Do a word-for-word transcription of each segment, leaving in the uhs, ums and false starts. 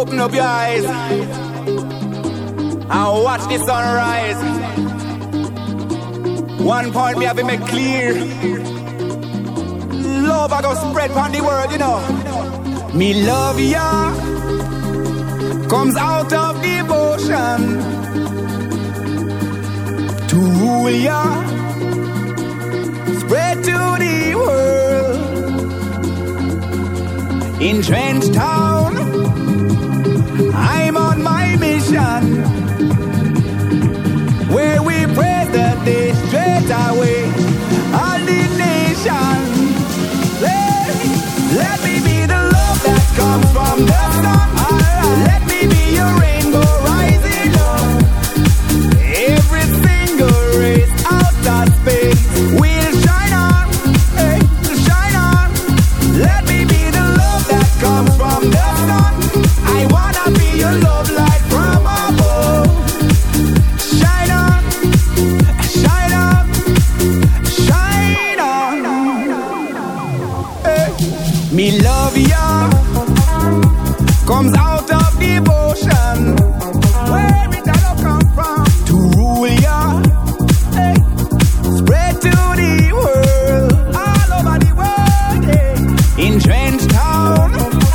Open up your eyes and watch the sunrise. One point me have to make clear. Love I go spread on the world, you know. Me love ya comes out of devotion to rule ya, spread to the world. In Trench Town, I'm on my mission, where we pray that they straight away all the nation. Let, let me be the love that comes from the sun. Let me be your rainbow rising up. Every single race out of space will shine on, hey, shine on. Let me be the love that comes from the sun. I wanna be your love light from above. Shine on, shine on, shine on. Hey. Me love ya comes out of devotion. Where it all come from? To rule ya, hey. Spread to the world, all over the world, hey. In Trench Town,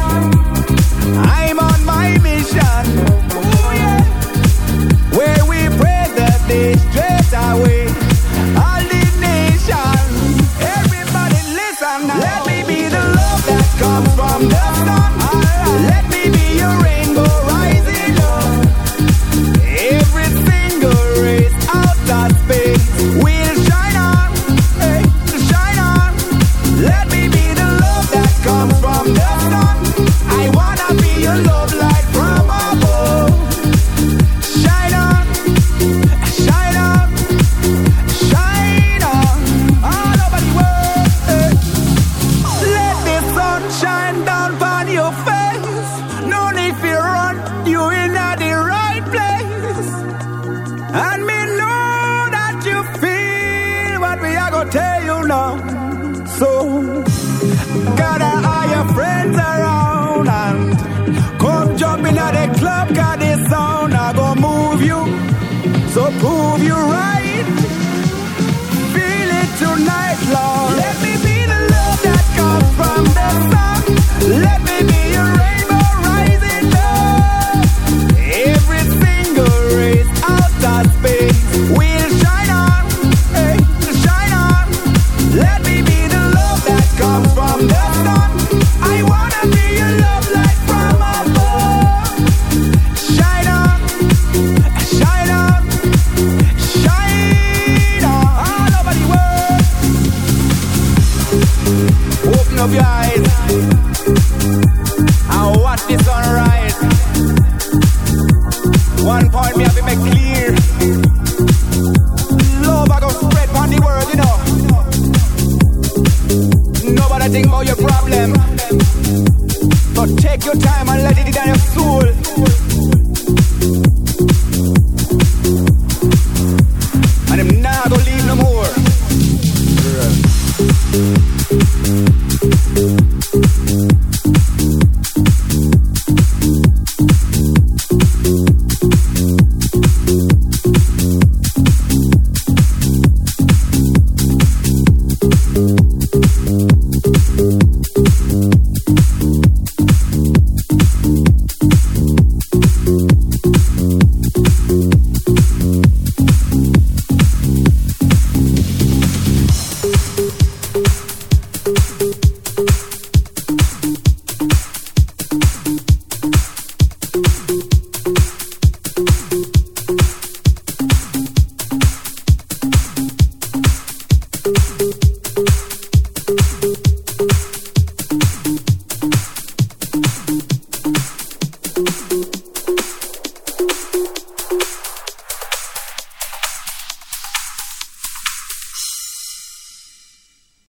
I'm on my mission. Ooh, yeah. Where we pray that they straight away all the nation. Everybody listen now. Let me be the love that comes from the sun. Let me be your rainbow rising up. Every single race out of space will shine on, hey, shine on. Let me be the love that comes from the sun. I wanna be your love light from above. Shine on, shine on, shine on, all over the world. Hey. Let the sun shine down on your face. No need to run, you in the right place. And me know that you feel what we are gonna tell you now. So gather all your friends around and come jump in at the club, got this sound I go move you. So prove you right. Feel it tonight, Lord.